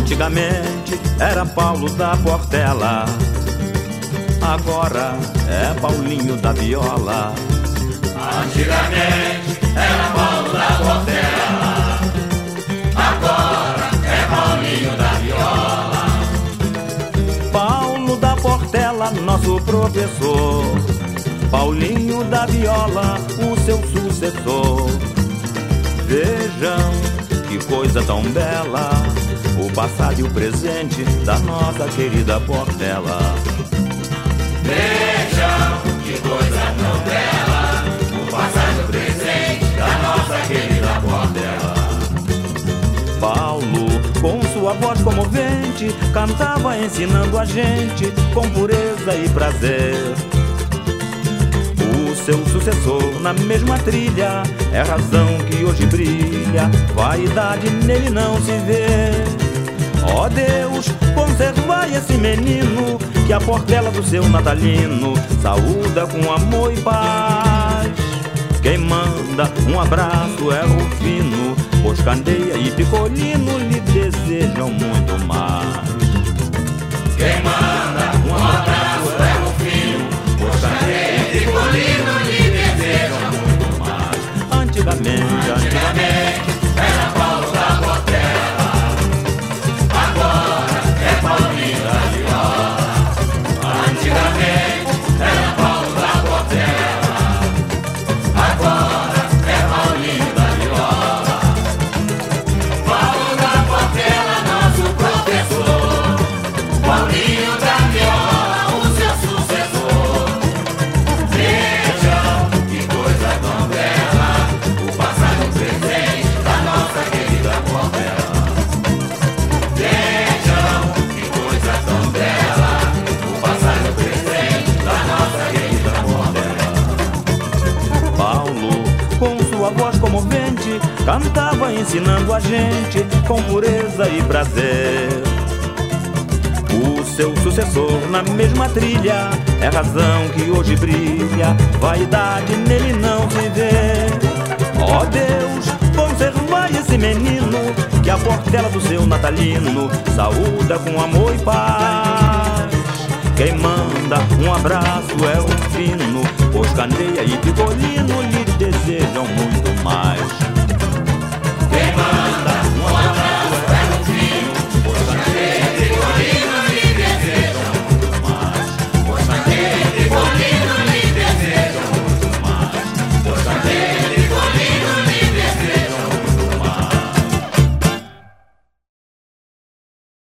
Antigamente era Paulo da Portela, agora é Paulinho da Viola. Antigamente era Paulo da Portela, agora é Paulinho da Viola. Paulo da Portela, nosso professor, Paulinho da Viola, o seu sucessor. Vejam que coisa tão bela, o passado e o presente da nossa querida Portela. Vejam que coisa tão bela, o passado e o presente da nossa querida Portela. Paulo, com sua voz comovente, cantava ensinando a gente com pureza e prazer. O seu sucessor na mesma trilha é a razão que hoje brilha, vaidade nele não se vê. Ó Deus, conservai esse menino, que a Portela do seu natalino saúda com amor e paz. Quem manda um abraço é Rufino, pois Candeia e Picolino lhe desejam muito mais. Quem manda um abraço é Rufino, pois Candeia e Picolino lhe desejam muito mais. Antigamente era Paulo da Portela, agora é Paulinho da Viola. Antigamente era Paulo da Portela, agora é Paulinho da Viola. Paulo da Portela, nosso professor, Paulinho da Viola, o seu sucessor. Vejam que coisa tão bela, o passado e o presente da nossa querida Portela. Vejam que coisa tão bela, o passado e o presente da nossa querida Portela. Paulo, com sua voz comovente, cantava ensinando a gente com pureza e prazer. O seu sucessor na mesma trilha é a razão que hoje brilha, vaidade nele não se vê. Ó Deus, conservai esse menino, que a Portela do seu natalino saúda com amor e paz. Quem manda um abraço é Rufino, pois Candeia e Picolino